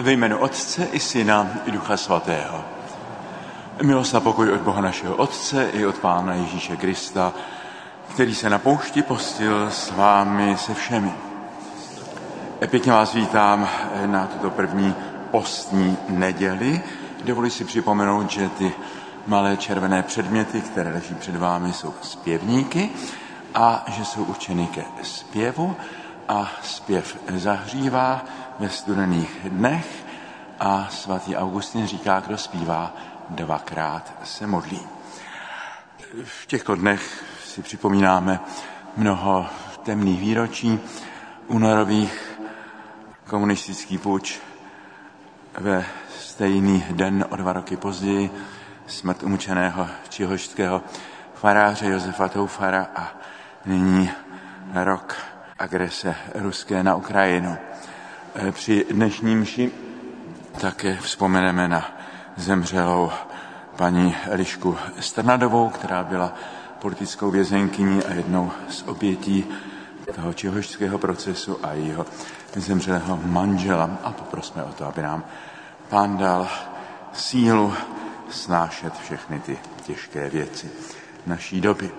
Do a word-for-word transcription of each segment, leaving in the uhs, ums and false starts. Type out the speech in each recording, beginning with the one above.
Ve jménu Otce i Syna i Ducha Svatého. Milost a pokoj od Boha našeho Otce i od Pána Ježíše Krista, který se na poušti postil s vámi se všemi. Pěkně vás vítám na tuto první postní neděli. Dovoluji si připomenout, že ty malé červené předměty, které leží před vámi, jsou zpěvníky a že jsou určeny ke zpěvu a zpěv zahřívá ve studených dnech a svatý Augustin říká, kdo zpívá, dvakrát se modlí. V těchto dnech si připomínáme mnoho temných výročí únorových, komunistický puč, ve stejný den o dva roky později smrt umučeného čihožského faráře Josefa Toufara a nyní rok agrese ruské na Ukrajinu. Při dnešní mši také vzpomeneme na zemřelou paní Elišku Strnadovou, která byla politickou vězenkyní a jednou z obětí toho čihožského procesu a jejího zemřelého manžela. A poprosme o to, aby nám Pán dal sílu snášet všechny ty těžké věci naší doby.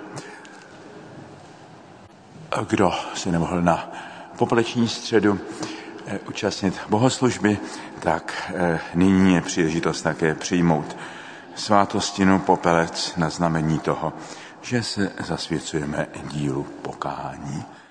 Kdo se nemohl na popoleční středu účastnit bohoslužby, tak nyní je příležitost také přijmout svátostinu popelec na znamení toho, že se zasvěcujeme dílu pokání.